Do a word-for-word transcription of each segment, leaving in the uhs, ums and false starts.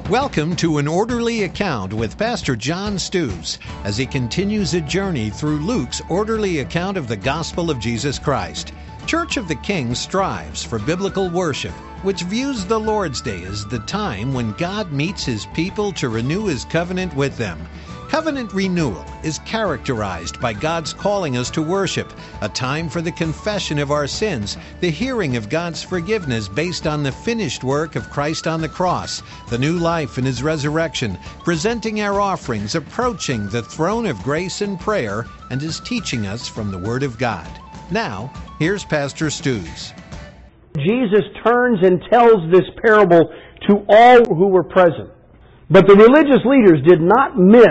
Welcome to An Orderly Account with Pastor John Stews as he continues a journey through Luke's orderly account of the gospel of Jesus Christ. Church of the King strives for biblical worship, which views the Lord's Day as the time when God meets His people to renew His covenant with them. Covenant renewal is characterized by God's calling us to worship, a time for the confession of our sins, the hearing of God's forgiveness based on the finished work of Christ on the cross, the new life in His resurrection, presenting our offerings, approaching the throne of grace in prayer, and His teaching us from the Word of God. Now, here's Pastor Stews. Jesus turns and tells this parable to all who were present. But the religious leaders did not miss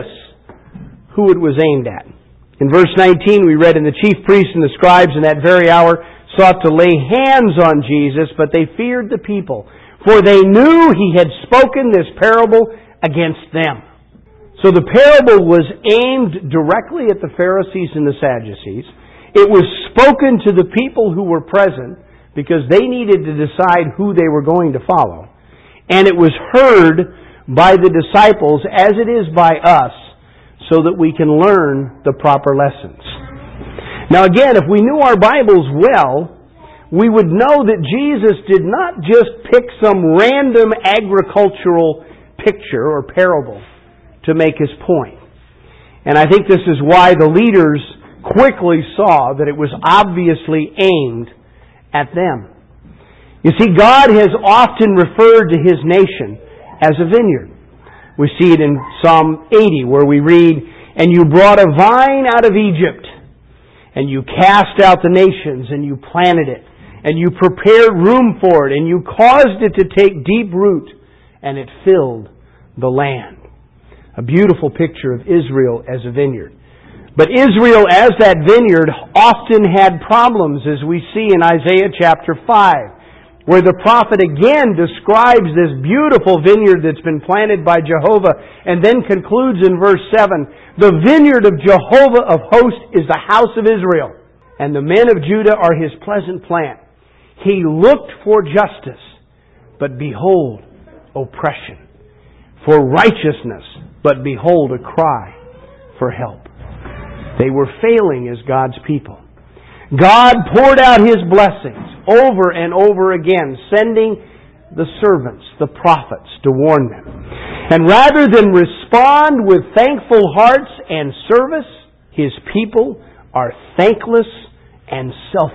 who it was aimed at. In verse nineteen, we read, "And the chief priests and the scribes in that very hour sought to lay hands on Jesus, but they feared the people, for they knew He had spoken this parable against them." So the parable was aimed directly at the Pharisees and the Sadducees. It was spoken to the people who were present because they needed to decide who they were going to follow. And it was heard by the disciples as it is by us, so that we can learn the proper lessons. Now again, if we knew our Bibles well, we would know that Jesus did not just pick some random agricultural picture or parable to make His point. And I think this is why the leaders quickly saw that it was obviously aimed at them. You see, God has often referred to His nation as a vineyard. We see it in Psalm eighty where we read, "And you brought a vine out of Egypt, and you cast out the nations, and you planted it, and you prepared room for it, and you caused it to take deep root, and it filled the land." A beautiful picture of Israel as a vineyard. But Israel as that vineyard often had problems, as we see in Isaiah chapter five. Where the prophet again describes this beautiful vineyard that's been planted by Jehovah, and then concludes in verse seven, "The vineyard of Jehovah of hosts is the house of Israel, and the men of Judah are His pleasant plant. He looked for justice, but behold, oppression. For righteousness, but behold, a cry for help." They were failing as God's people. God poured out His blessings over and over again, sending the servants, the prophets, to warn them. And rather than respond with thankful hearts and service, His people are thankless and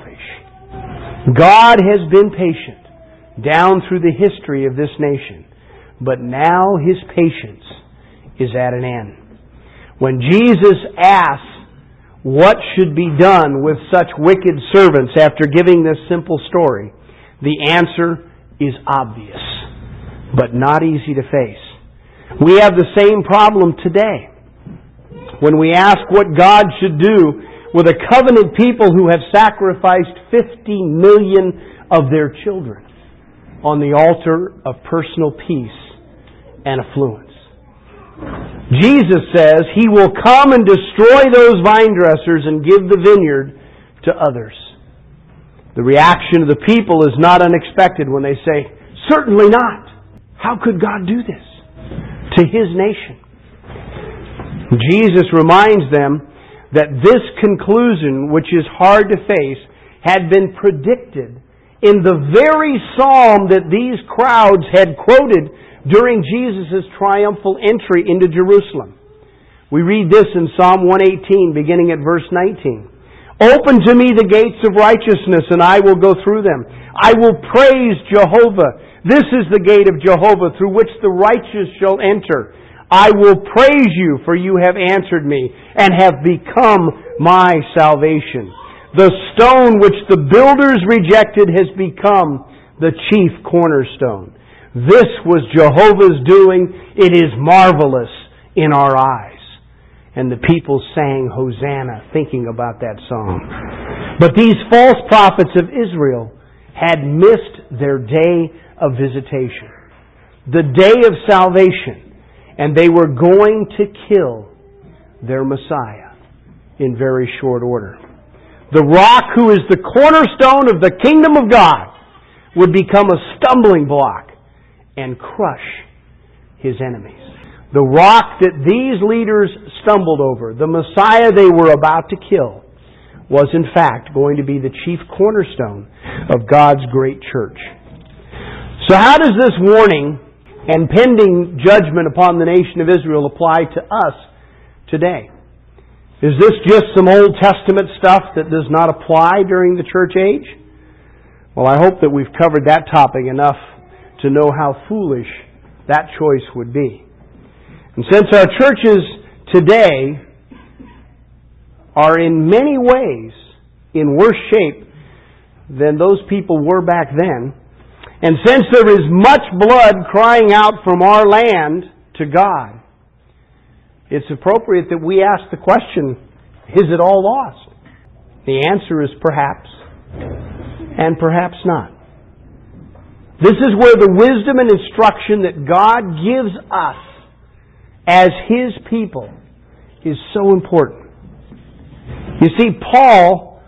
selfish. God has been patient down through the history of this nation, but now His patience is at an end. When Jesus asks, what should be done with such wicked servants after giving this simple story? The answer is obvious, but not easy to face. We have the same problem today. When we ask what God should do with a covenant people who have sacrificed fifty million of their children on the altar of personal peace and affluence. Jesus says He will come and destroy those vine dressers and give the vineyard to others. The reaction of the people is not unexpected when they say, "Certainly not. How could God do this to His nation?" Jesus reminds them that this conclusion, which is hard to face, had been predicted in the very psalm that these crowds had quoted during Jesus' triumphal entry into Jerusalem. We read this in Psalm one eighteen, beginning at verse nineteen. "Open to me the gates of righteousness, and I will go through them. I will praise Jehovah. This is the gate of Jehovah, through which the righteous shall enter. I will praise you, for you have answered me, and have become my salvation. The stone which the builders rejected has become the chief cornerstone. This was Jehovah's doing. It is marvelous in our eyes." And the people sang Hosanna, thinking about that song. But these false prophets of Israel had missed their day of visitation, the day of salvation, and they were going to kill their Messiah in very short order. The rock who is the cornerstone of the kingdom of God would become a stumbling block and crush His enemies. The rock that these leaders stumbled over, the Messiah they were about to kill, was in fact going to be the chief cornerstone of God's great church. So how does this warning and pending judgment upon the nation of Israel apply to us today? Is this just some Old Testament stuff that does not apply during the church age? Well, I hope that we've covered that topic enough to know how foolish that choice would be. And since our churches today are in many ways in worse shape than those people were back then, and since there is much blood crying out from our land to God, it's appropriate that we ask the question, is it all lost? The answer is perhaps, and perhaps not. This is where the wisdom and instruction that God gives us as His people is so important. You see, Paul,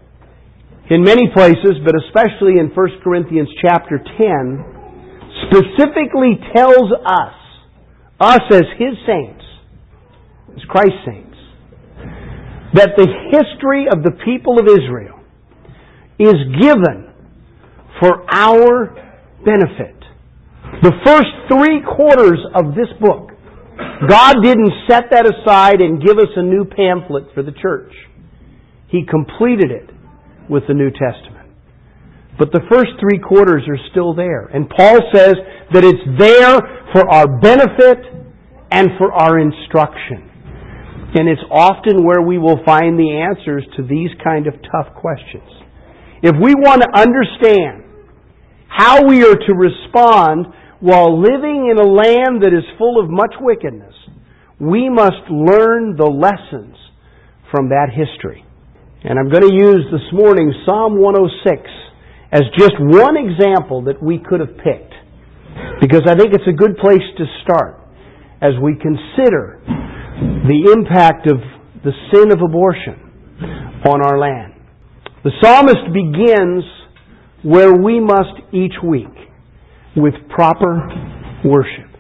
in many places, but especially in First Corinthians chapter ten, specifically tells us, us as His saints, as Christ's saints, that the history of the people of Israel is given for our benefit. The first three quarters of this book, God didn't set that aside and give us a new pamphlet for the church. He completed it with the New Testament. But the first three quarters are still there. And Paul says that it's there for our benefit and for our instruction. And it's often where we will find the answers to these kind of tough questions. If we want to understand how we are to respond while living in a land that is full of much wickedness, we must learn the lessons from that history. And I'm going to use this morning Psalm one oh six as just one example that we could have picked, because I think it's a good place to start as we consider the impact of the sin of abortion on our land. The psalmist begins where we must each week, with proper worship.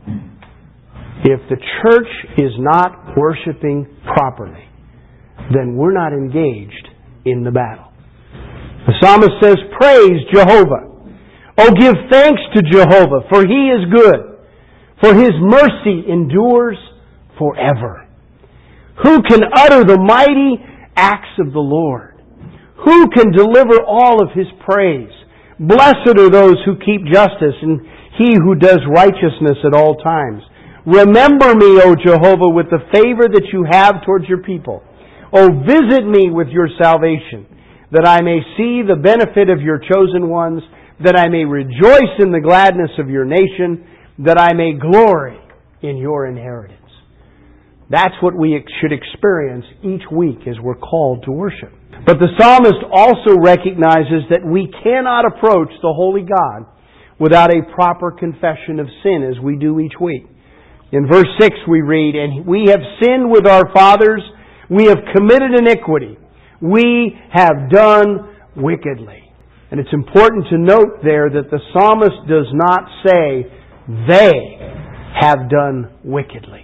If the church is not worshiping properly, then we're not engaged in the battle. The psalmist says, "Praise Jehovah. Oh, give thanks to Jehovah, for He is good, for His mercy endures forever. Who can utter the mighty acts of the Lord? Who can deliver all of His praise? Blessed are those who keep justice, and He who does righteousness at all times. Remember me, O Jehovah, with the favor that you have towards your people. O visit me with your salvation, that I may see the benefit of your chosen ones, that I may rejoice in the gladness of your nation, that I may glory in your inheritance." That's what we should experience each week as we're called to worship. But the psalmist also recognizes that we cannot approach the holy God without a proper confession of sin, as we do each week. In verse six we read, "And we have sinned with our fathers, we have committed iniquity, we have done wickedly." And it's important to note there that the psalmist does not say, "they have done wickedly."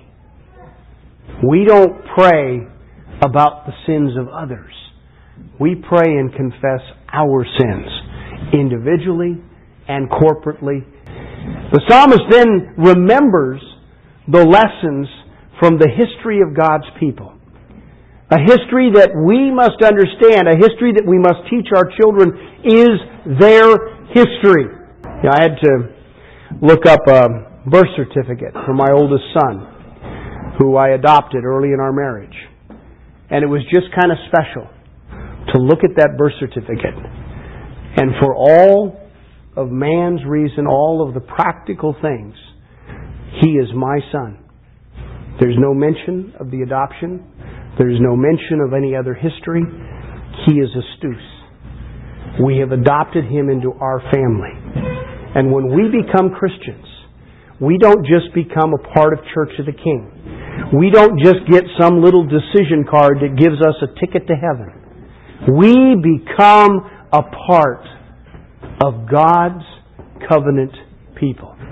We don't pray about the sins of others. We pray and confess our sins, individually and corporately. The psalmist then remembers the lessons from the history of God's people. A history that we must understand, a history that we must teach our children is their history. You know, I had to look up a birth certificate for my oldest son, who I adopted early in our marriage. And it was just kind of special to look at that birth certificate. And for all of man's reason, all of the practical things, he is my son. There's no mention of the adoption. There's no mention of any other history. He is a Stus. We have adopted him into our family. And when we become Christians, we don't just become a part of Church of the King. We don't just get some little decision card that gives us a ticket to heaven. We become a part of God's covenant people.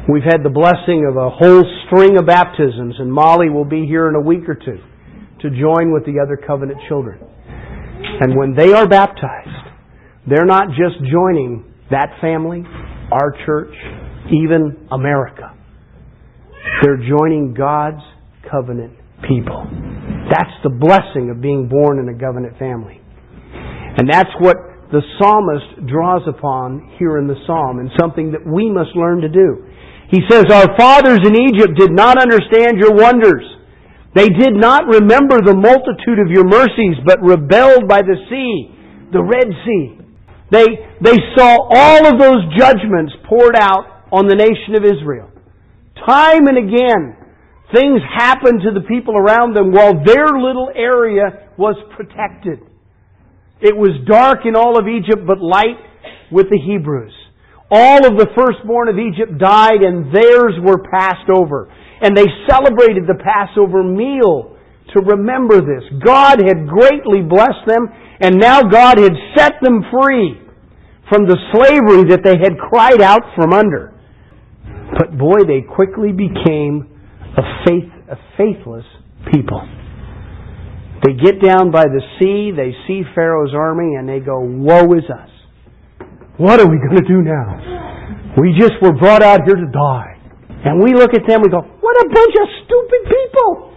We've had the blessing of a whole string of baptisms, and Molly will be here in a week or two to join with the other covenant children. And when they are baptized, they're not just joining that family, our church, even America. They're joining God's covenant people. That's the blessing of being born in a covenant family. And that's what the psalmist draws upon here in the psalm, and something that we must learn to do. He says, "Our fathers in Egypt did not understand your wonders. They did not remember the multitude of your mercies, but rebelled by the sea, the Red Sea." They, they saw all of those judgments poured out on the nation of Israel. Time and again, things happened to the people around them while their little area was protected. It was dark in all of Egypt, but light with the Hebrews. All of the firstborn of Egypt died, and theirs were passed over. And they celebrated the Passover meal to remember this. God had greatly blessed them, and now God had set them free from the slavery that they had cried out from under. But boy, they quickly became a faith, a faithless people. They get down by the sea, they see Pharaoh's army, and they go, "Woe is us. What are we going to do now? We just were brought out here to die." And we look at them, we go, "What a bunch of stupid people!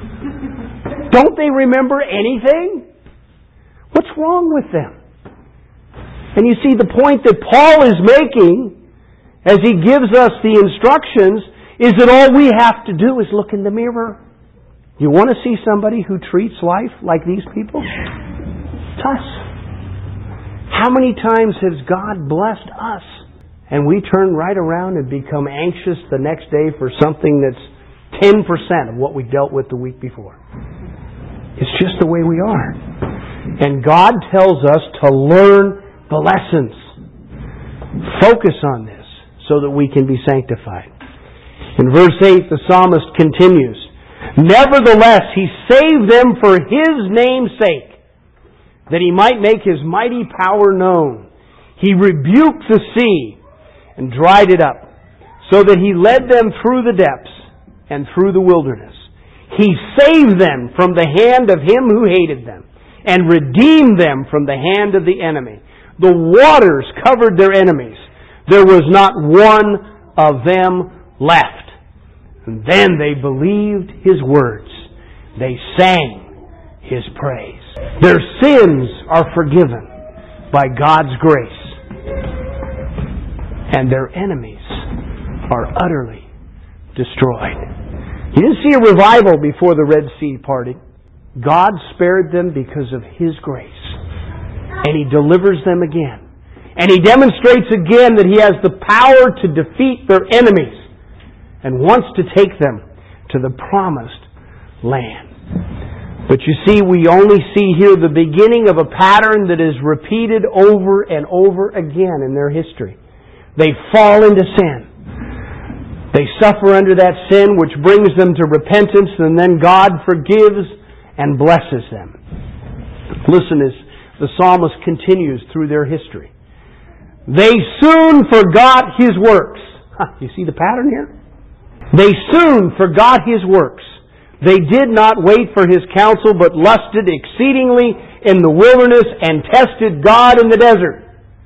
Don't they remember anything? What's wrong with them?" And you see, the point that Paul is making as he gives us the instructions is that all we have to do is look in the mirror. You want to see somebody who treats life like these people? It's us. How many times has God blessed us and we turn right around and become anxious the next day for something that's ten percent of what we dealt with the week before? It's just the way we are. And God tells us to learn the lessons. Focus on this so that we can be sanctified. In verse eight, the psalmist continues, "Nevertheless, He saved them for His name's sake, that He might make His mighty power known. He rebuked the sea and dried it up, so that He led them through the depths and through the wilderness. He saved them from the hand of him who hated them, and redeemed them from the hand of the enemy. The waters covered their enemies. There was not one of them left. And then they believed His words. They sang His praise." Their sins are forgiven by God's grace. And their enemies are utterly destroyed. You didn't see a revival before the Red Sea parted. God spared them because of His grace. And He delivers them again. And He demonstrates again that He has the power to defeat their enemies and wants to take them to the promised land. But you see, we only see here the beginning of a pattern that is repeated over and over again in their history. They fall into sin. They suffer under that sin, which brings them to repentance, and then God forgives and blesses them. Listen as the psalmist continues through their history. "They soon forgot His works." Huh, you see the pattern here? "They soon forgot His works. They did not wait for His counsel, but lusted exceedingly in the wilderness and tested God in the desert."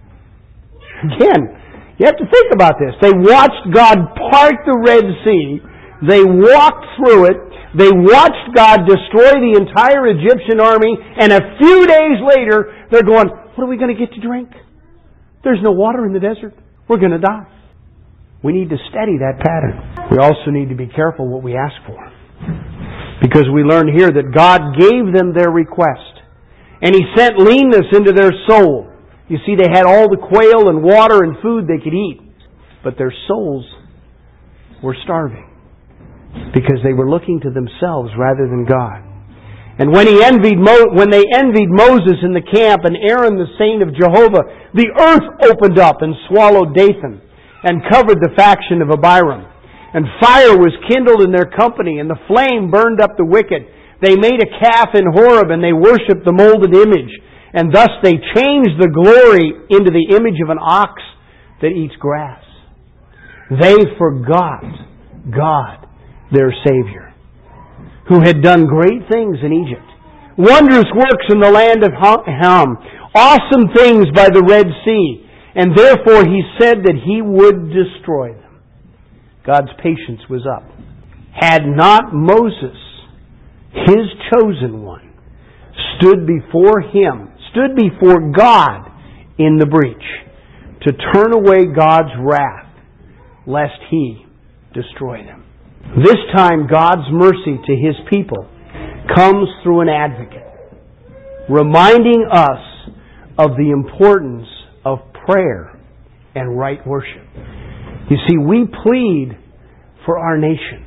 Again, you have to think about this. They watched God part the Red Sea. They walked through it. They watched God destroy the entire Egyptian army. And a few days later, they're going, "What are we going to get to drink? There's no water in the desert. We're going to die." We need to study that pattern. We also need to be careful what we ask for. Because we learn here that God gave them their request. And He sent leanness into their soul. You see, they had all the quail and water and food they could eat. But their souls were starving. Because they were looking to themselves rather than God. And when he envied Mo- when they envied Moses in the camp and Aaron the saint of Jehovah, the earth opened up and swallowed Dathan and covered the faction of Abiram. And fire was kindled in their company, and the flame burned up the wicked. They made a calf in Horeb, and they worshipped the molded image. And thus they changed the glory into the image of an ox that eats grass. They forgot God, their Savior, who had done great things in Egypt. Wondrous works in the land of Ham. Awesome things by the Red Sea. And therefore He said that He would destroy them. God's patience was up. Had not Moses, His chosen one, stood before Him, stood before God in the breach to turn away God's wrath, lest He destroy them. This time God's mercy to His people comes through an advocate, reminding us of the importance of prayer and right worship. You see, we plead for our nation.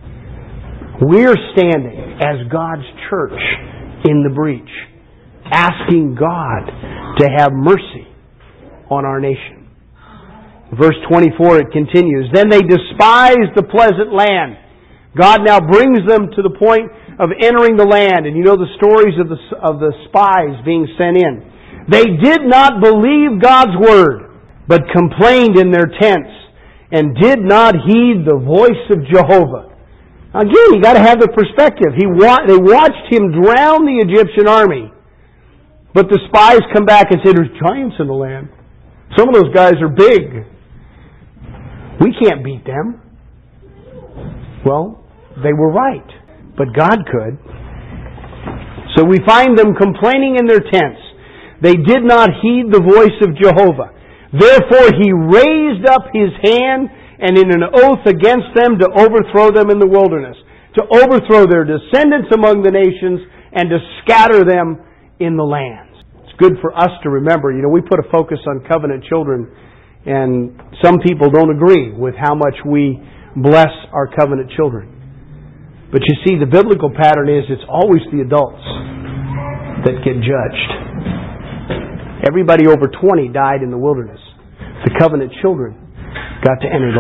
We're standing as God's church in the breach, asking God to have mercy on our nation. Verse twenty-four, it continues, Then they despised the pleasant land. God now brings them to the point of entering the land. And you know the stories of the, of the spies being sent in. They did not believe God's word, but complained in their tents and did not heed the voice of Jehovah. Again, you got to have the perspective. He wa- they watched Him drown the Egyptian army. But the spies come back and say, there's giants in the land. Some of those guys are big. We can't beat them. Well, they were right. But God could. So we find them complaining in their tents. They did not heed the voice of Jehovah. Therefore He raised up His hand and in an oath against them to overthrow them in the wilderness, to overthrow their descendants among the nations, and to scatter them in the lands. It's good for us to remember. You know, we put a focus on covenant children, and some people don't agree with how much we bless our covenant children. But you see, the biblical pattern is it's always the adults that get judged. Everybody over twenty died in the wilderness. The covenant children got to enter the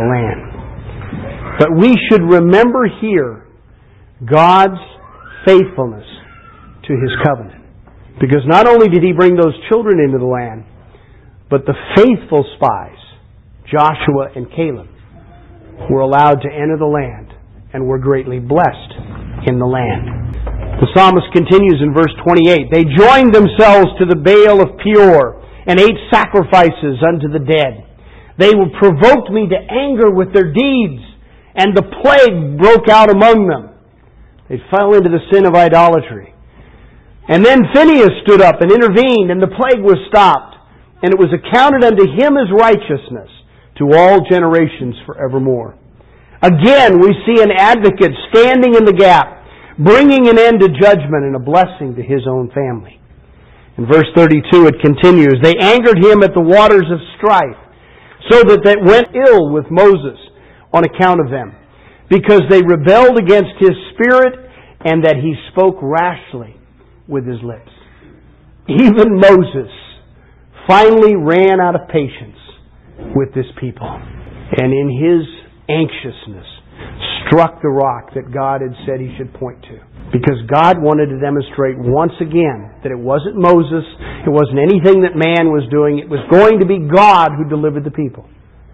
land. But we should remember here God's faithfulness to His covenant. Because not only did He bring those children into the land, but the faithful spies, Joshua and Caleb, were allowed to enter the land and were greatly blessed in the land. The psalmist continues in verse twenty-eight. They joined themselves to the Baal of Peor and ate sacrifices unto the dead. They provoked me to anger with their deeds, and the plague broke out among them. They fell into the sin of idolatry. And then Phinehas stood up and intervened, and the plague was stopped, and it was accounted unto him as righteousness to all generations forevermore. Again, we see an advocate standing in the gap, bringing an end to judgment and a blessing to his own family. In verse thirty-two it continues, They angered him at the waters of strife, so that they went ill with Moses on account of them, because they rebelled against his spirit, and that he spoke rashly with his lips. Even Moses finally ran out of patience with this people, and in his anxiousness struck the rock that God had said he should point to. Because God wanted to demonstrate once again that it wasn't Moses, it wasn't anything that man was doing, it was going to be God who delivered the people.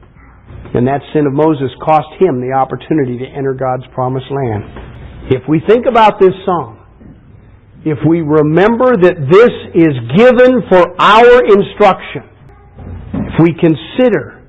And that sin of Moses cost him the opportunity to enter God's promised land. If we think about this song, if we remember that this is given for our instruction, if we consider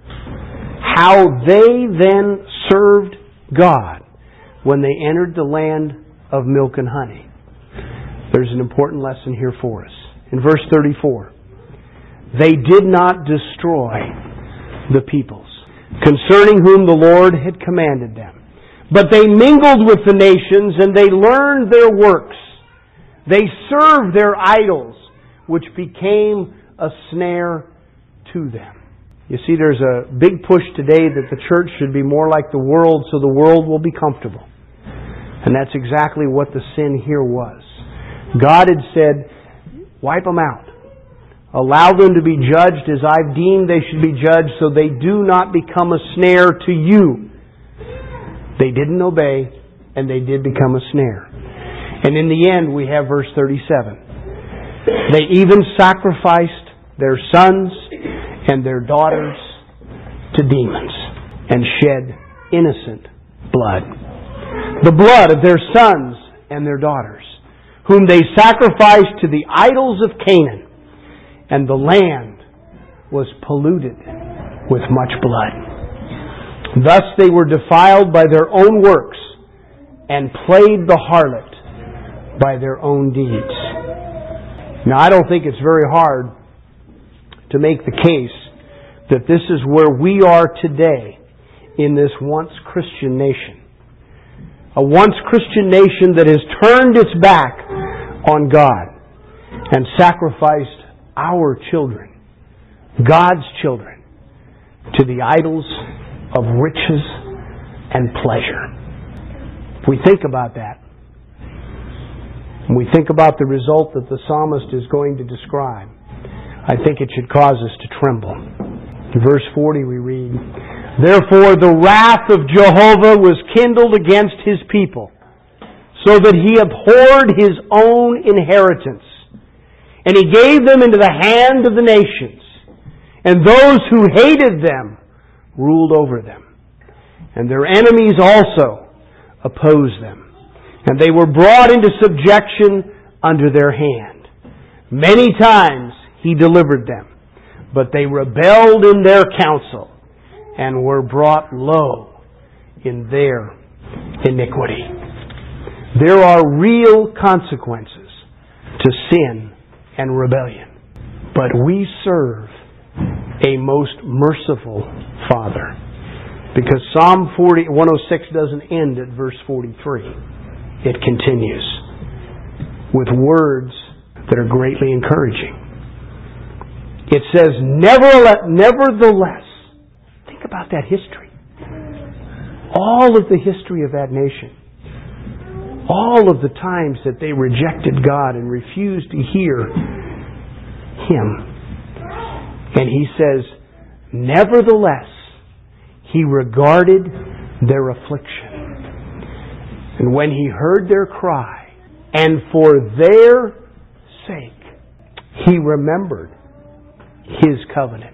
how they then served God when they entered the land of milk and honey, there's an important lesson here for us. In verse thirty-four, they did not destroy the peoples, concerning whom the Lord had commanded them, but they mingled with the nations, and they learned their works. They served their idols, which became a snare to them. You see, there's a big push today that the church should be more like the world so the world will be comfortable. And that's exactly what the sin here was. God had said, wipe them out. Allow them to be judged as I've deemed they should be judged, so they do not become a snare to you. They didn't obey, and they did become a snare. And in the end, we have verse thirty-seven. They even sacrificed their sons and their daughters to demons. and shed innocent blood. The blood of their sons and their daughters, whom they sacrificed to the idols of Canaan, and the land was polluted with much blood. Thus they were defiled by their own works, and played the harlot by their own deeds. Now, I don't think it's very hard to make the case that this is where we are today in this once Christian nation. A once Christian nation that has turned its back on God and sacrificed our children, God's children, to the idols of riches and pleasure. If we think about that, and we think about the result that the psalmist is going to describe, I think it should cause us to tremble. In verse forty we read, "Therefore the wrath of Jehovah was kindled against His people, so that He abhorred His own inheritance. And He gave them into the hand of the nations, and those who hated them ruled over them. And their enemies also opposed them. And they were brought into subjection under their hand. Many times He delivered them, but they rebelled in their counsel, and were brought low in their iniquity." There are real consequences to sin and rebellion. But we serve a most merciful Father. Because Psalm forty, one oh six doesn't end at verse forty-three. It continues with words that are greatly encouraging. It says, "Nevertheless, nevertheless," think about that history. All of the history of that nation. All of the times that they rejected God and refused to hear Him. And He says, "Nevertheless, He regarded their affliction. And when He heard their cry, and for their sake, He remembered His covenant,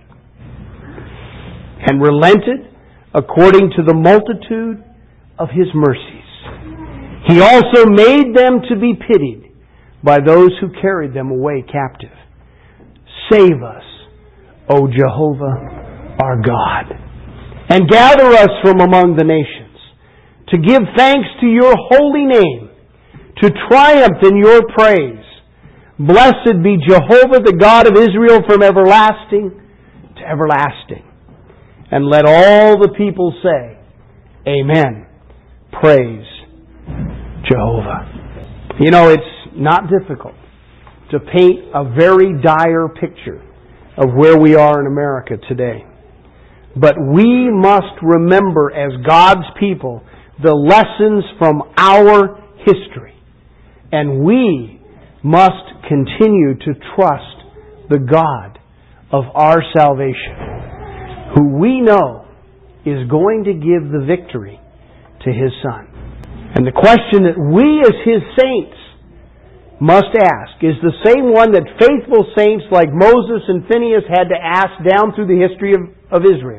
and relented according to the multitude of His mercies. He also made them to be pitied by those who carried them away captive. Save us, O Jehovah our God, and gather us from among the nations, to give thanks to Your holy name, to triumph in Your praise. Blessed be Jehovah, the God of Israel, from everlasting to everlasting." And let all the people say, "Amen. Praise Jehovah." You know, it's not difficult to paint a very dire picture of where we are in America today. But we must remember, as God's people, the lessons from our history. And we must continue to trust the God of our salvation, who we know is going to give the victory to His Son. And the question that we as His saints must ask is the same one that faithful saints like Moses and Phinehas had to ask down through the history of, of Israel.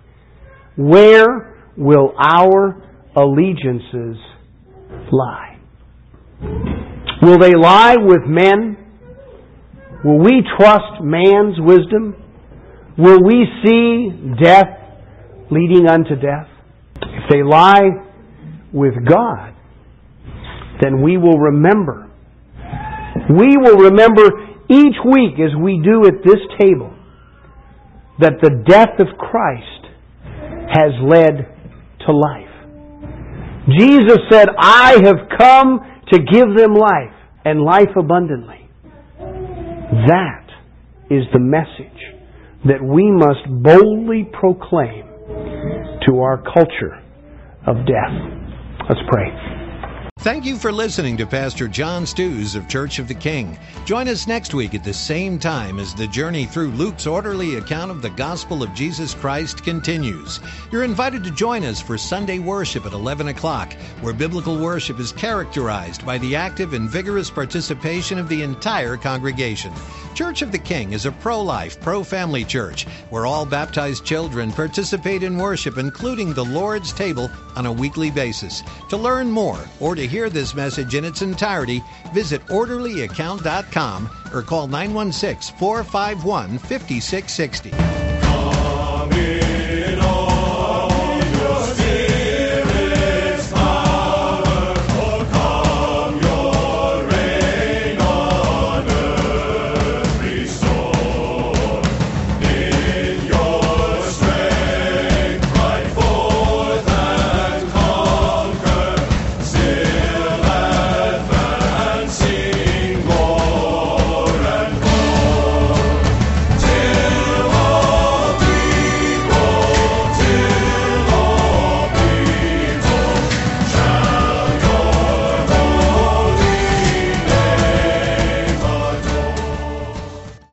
Where will our allegiances lie? Will they lie with men? Will we trust man's wisdom? Will we see death leading unto death? If they lie with God, then we will remember. We will remember each week as we do at this table that the death of Christ has led to life. Jesus said, "I have come to give them life, and life abundantly." That is the message that we must boldly proclaim to our culture of death. Let's pray. Thank you for listening to Pastor John Stews of Church of the King. Join us next week at the same time as the journey through Luke's orderly account of the gospel of Jesus Christ continues. You're invited to join us for Sunday worship at eleven o'clock, where biblical worship is characterized by the active and vigorous participation of the entire congregation. Church of the King is a pro-life, pro-family church where all baptized children participate in worship, including the Lord's table, on a weekly basis. To learn more or to hear this message in its entirety, visit orderly account dot com or call nine one six, four five one, five six six zero.